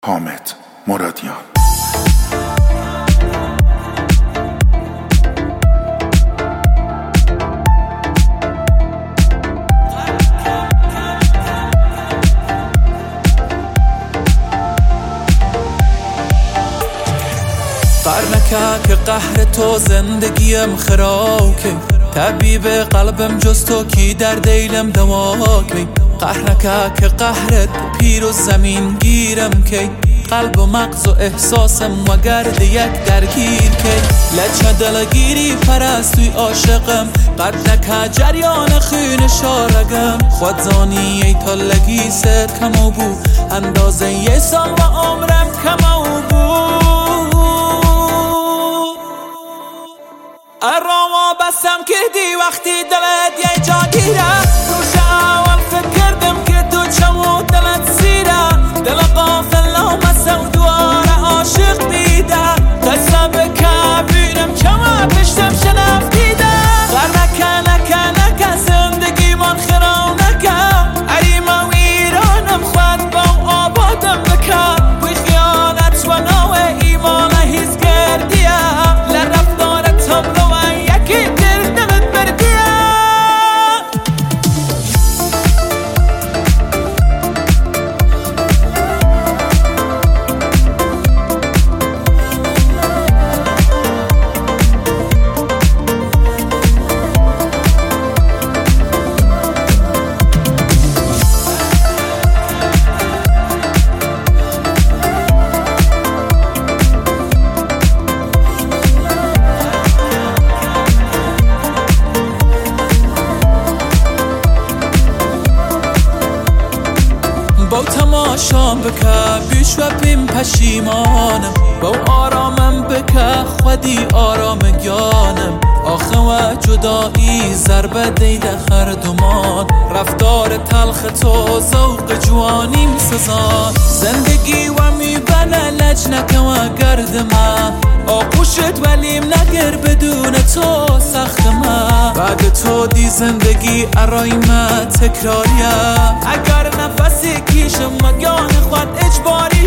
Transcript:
حامد مرادیان. قرنکه که قهر تو زندگیم خراکه، طبیب قلبم جز تو کی در دیلم دواکه. قهرنکه که قهرت پیر و زمین گیرم که، قلب و مغز و احساسم و گرد یک درگیر که. لچه دلگیری پرستوی عاشقم، قرنکه جریان خون شارگم. خودزانی ای تالگی سر کمو بو، اندازه یه سال و عمرم کمو بو. اراما بسم کردی وقتی دلت یه جا گیره، روش اول فکر کردم که تو چمو دلت سیره. دل غافل آمسه و دوار عاشق بیده، قصه بکه بیرم چما پشتم شنف دیده. غرنکه نکه نکه زندگی من خرام نکه، عریمه و ایرانم خود با آبادم بکه. بوی خیانت و نوع ایمان هیز کردیه، لرفتار تبلو با تماشام بکه بیش و بیم پشیمانم، با آرامم بکه خودی آرام گیانم. آخه و جدایی ضربه دیده هر دومان، رفتار تلخ تو ذوق جوانیم سزان. زندگی و میبنه لجنک و گرد من، آغوشت ولیم نگر بدون تو سخت من. بعد تو دی زندگی ارای من تکراریه، اگر نفسی کیشم مگان خود اجباری